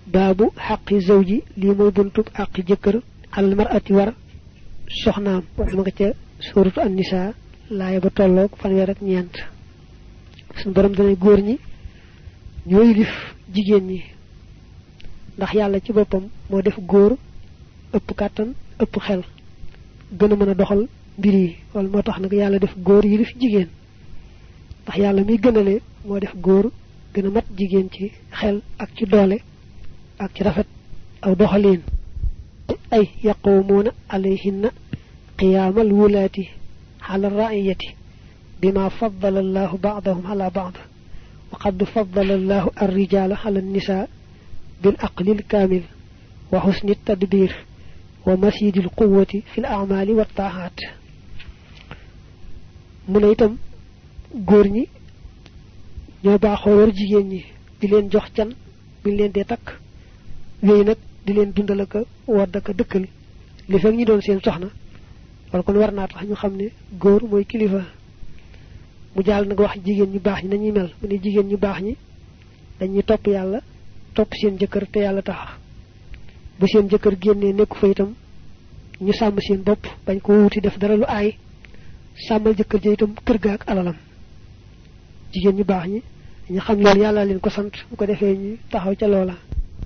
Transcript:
baabu xaqi zawji lii mooy buntub àqi jëkkër al mar'ati war soxnaam wax ma nga ca suuratu an-nisaa laaya ba tolloog fanweer ak ñeent suñu borom dana góor ñi ñooy lif jigéen ñi ndax yàlla ci boppam moo def góor ëpp kàttan ëpp xel gën a mën a doxal mbir yi wala moo tax nag yàlla def góor yi lif jigéen ndax yàlla mi gënale moo def góor gën a mat jigéen ci xel ak ci doole ak ci rafet aw doxaliin ay yaqumuuna alayhinna qiyaamal wulaati ala raiyati bima faddala allahu ba'dahum ala ba'd wa qad faddala allahu ar-rijaala ala an-nisaa bil aqlil kaamil wa husni tadbir wa masidil quwwati fil a'maali wat taahaat mu ne itam góor ñi ñoo baaxoo war jigéen ñi di leen jox can bi leen dee takk yooyu nag di leen dundal ak wodd ak dëkkal li fekk ñi doon seen soxna wala kon war naa tax ñu xam ne góor mooy kilifa mu jàll nag wax jigéen ñu baax ñi nañuy mel mu ne jigéen ñu baax ñi dañuy topp yàlla topp seen jëkkër te yàlla tax bu seen jëkkër génnee nekku fa itam ñu sàmm seen bopp bañ ko wuti def dara lu aay sàmmal jëkkër ja itam kër ga ak alalam jigéen ñu baax ñi ñu xam loolu yàlla leen ko sant bu ko defee ñu taxaw ca loola